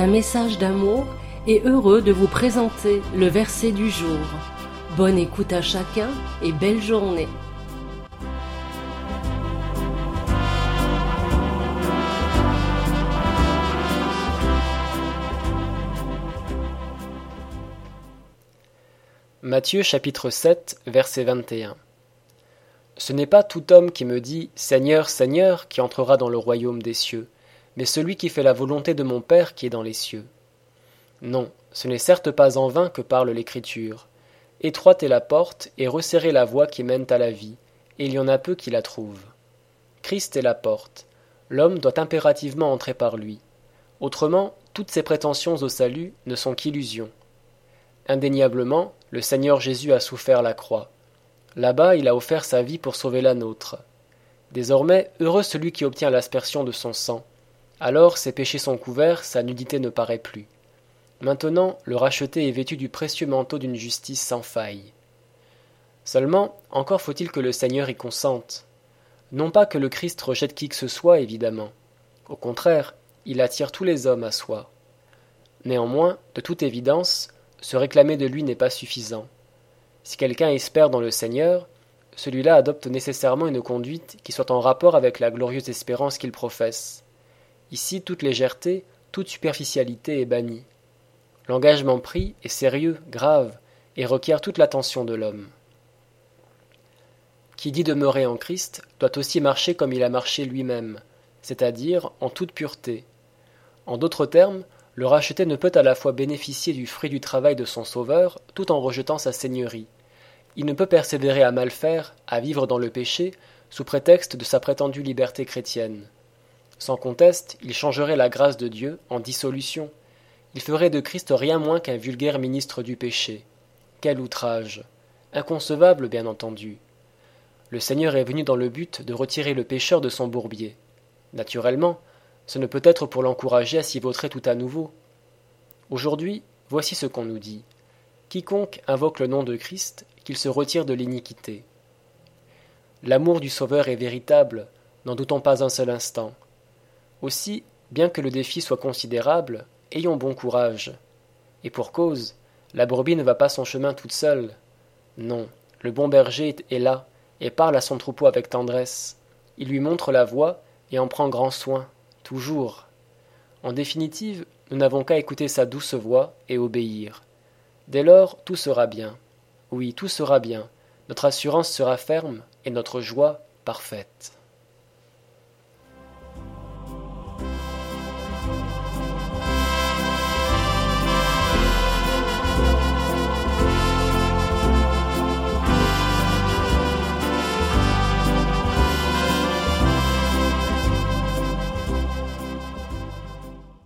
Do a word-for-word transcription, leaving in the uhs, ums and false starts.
un message d'amour et heureux de vous présenter le verset du jour. Bonne écoute à chacun et belle journée. Matthieu chapitre sept, verset vingt et un. Ce n'est pas tout homme qui me dit « Seigneur, Seigneur » qui entrera dans le royaume des cieux, mais celui qui fait la volonté de mon Père qui est dans les cieux. Non, ce n'est certes pas en vain que parle l'Écriture. Étroite est la porte et resserrée la voie qui mène à la vie, et il y en a peu qui la trouvent. Christ est la porte. L'homme doit impérativement entrer par lui. Autrement, toutes ses prétentions au salut ne sont qu'illusions. Indéniablement, le Seigneur Jésus a souffert la croix. Là-bas, il a offert sa vie pour sauver la nôtre. Désormais, heureux celui qui obtient l'aspersion de son sang. Alors ses péchés sont couverts, sa nudité ne paraît plus. Maintenant, le racheté est vêtu du précieux manteau d'une justice sans faille. Seulement, encore faut-il que le Seigneur y consente. Non pas que le Christ rejette qui que ce soit, évidemment. Au contraire, il attire tous les hommes à soi. Néanmoins, de toute évidence, se réclamer de lui n'est pas suffisant. Si quelqu'un espère dans le Seigneur, celui-là adopte nécessairement une conduite qui soit en rapport avec la glorieuse espérance qu'il professe. Ici, toute légèreté, toute superficialité est bannie. L'engagement pris est sérieux, grave, et requiert toute l'attention de l'homme. Qui dit demeurer en Christ doit aussi marcher comme il a marché lui-même, c'est-à-dire en toute pureté. En d'autres termes, le racheté ne peut à la fois bénéficier du fruit du travail de son Sauveur tout en rejetant sa seigneurie. Il ne peut persévérer à mal faire, à vivre dans le péché, sous prétexte de sa prétendue liberté chrétienne. Sans conteste, il changerait la grâce de Dieu en dissolution. Il ferait de Christ rien moins qu'un vulgaire ministre du péché. Quel outrage! Inconcevable, bien entendu. Le Seigneur est venu dans le but de retirer le pécheur de son bourbier. Naturellement, ce ne peut être pour l'encourager à s'y vautrer tout à nouveau. Aujourd'hui, voici ce qu'on nous dit. Quiconque invoque le nom de Christ, qu'il se retire de l'iniquité. L'amour du Sauveur est véritable, n'en doutons pas un seul instant. Aussi, bien que le défi soit considérable, ayons bon courage. Et pour cause, la brebis ne va pas son chemin toute seule. Non, le bon berger est là, et parle à son troupeau avec tendresse. Il lui montre la voie et en prend grand soin. Toujours. En définitive, nous n'avons qu'à écouter sa douce voix et obéir. Dès lors, tout sera bien. Oui, tout sera bien. Notre assurance sera ferme et notre joie parfaite.